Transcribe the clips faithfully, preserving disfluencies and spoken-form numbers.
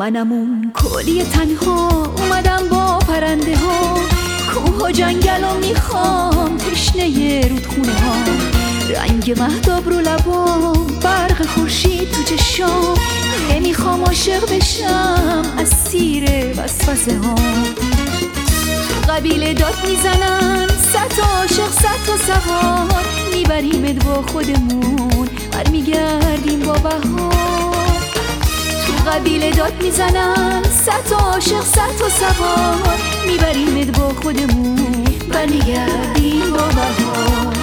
منم اون کلی تنها اومدم با پرنده ها، کوه و جنگل و میخوام تشنه رودخونه ها، رنگ مهتاب رو لبام، برق خورشید تو چشام، نمیخوام عاشق بشم اسیر وسوسه ها. تو قبیله داد میزنن صد تا عاشق صد تا سوار، میبریمت با خودمون برمیگردیم با بهار. تو قبیله داد میزنن صد تا عاشق صد تا سوار، میبریمت با خودمون برمیگردیم با بهار.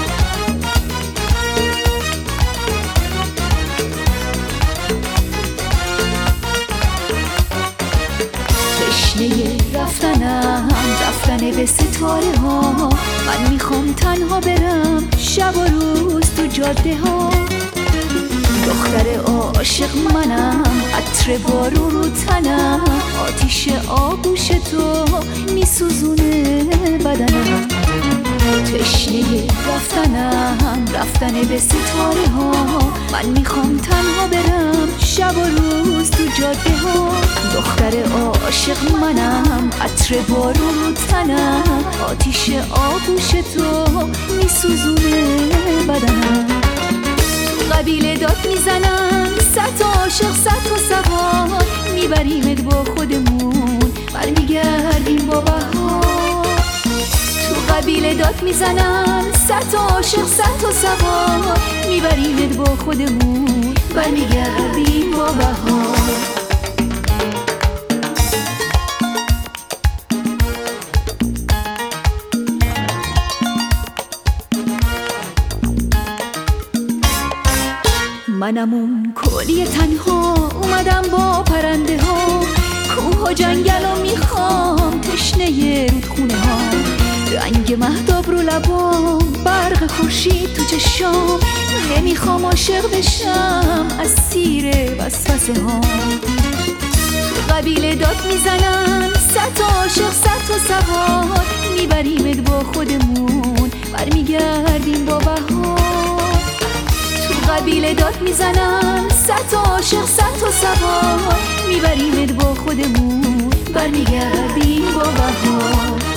تشنه رفتنم رفتن به ستاره ها، من میخوام تنها برم شب و روز تو جاده ها. دختر عاشق منم، عطر بارون رو تنم، آتیش آغوش تو میسوزونه بدنم. تشنه رفتنم رفتن به ستاره ها، من میخوام تنها برم شب و روز تو جاده ها. دختر عاشق منم، عطر بارون رو تنم، آتیش آغوش تو میسوزونه بدنم. قبیله داد میزنن صد تا عاشق صد تا سوار، میبریمت با خودمون برمیگردیم با بهار. تو قبیله داد میزنن صد تا عاشق صد تا سوار، میبریمت با خودمون برمیگردیم با بهار. منم اون کلی تنها اومدم با پرنده ها، کوه و جنگل و میخوام تشنه رودخونه ها، رنگ مهتاب رو لبام، برق خورشید تو چشام، نمیخوام عاشق بشم اسیر وسوسه ها. تو قبیله داد میزنن صد تا عاشق صد تا سوار، میبریمت با خودمون برمیگردیم با بهار. قبیله داد میزنن صد تا عاشق صد تا سوار، میبریمت با خودمون برمیگردیم با بهار.